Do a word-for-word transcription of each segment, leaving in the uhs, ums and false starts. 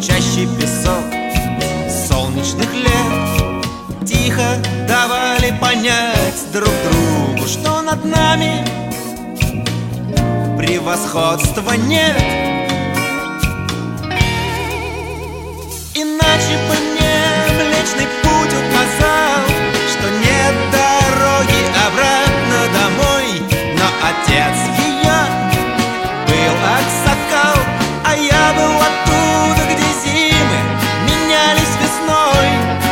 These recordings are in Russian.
журчащий песок солнечных лет тихо давали понять друг другу, что над нами превосходства нет. Иначе бы мне Млечный Путь указал, что нет дороги обратно домой. Но отец ее был аксакал, а я был оттуда, где зимы менялись весной.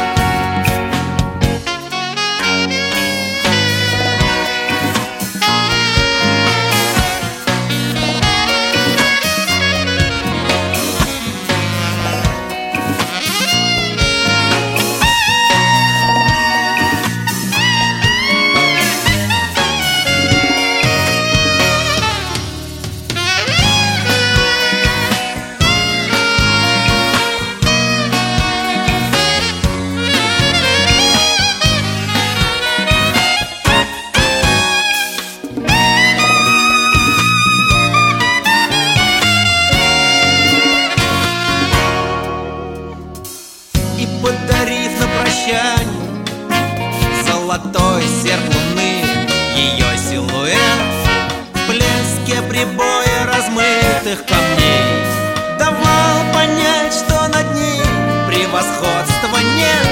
И подарив на прощанье золотой серп луны, ее силуэт в блеске прибоя размытых камней давал понять, что над ней превосходства нет.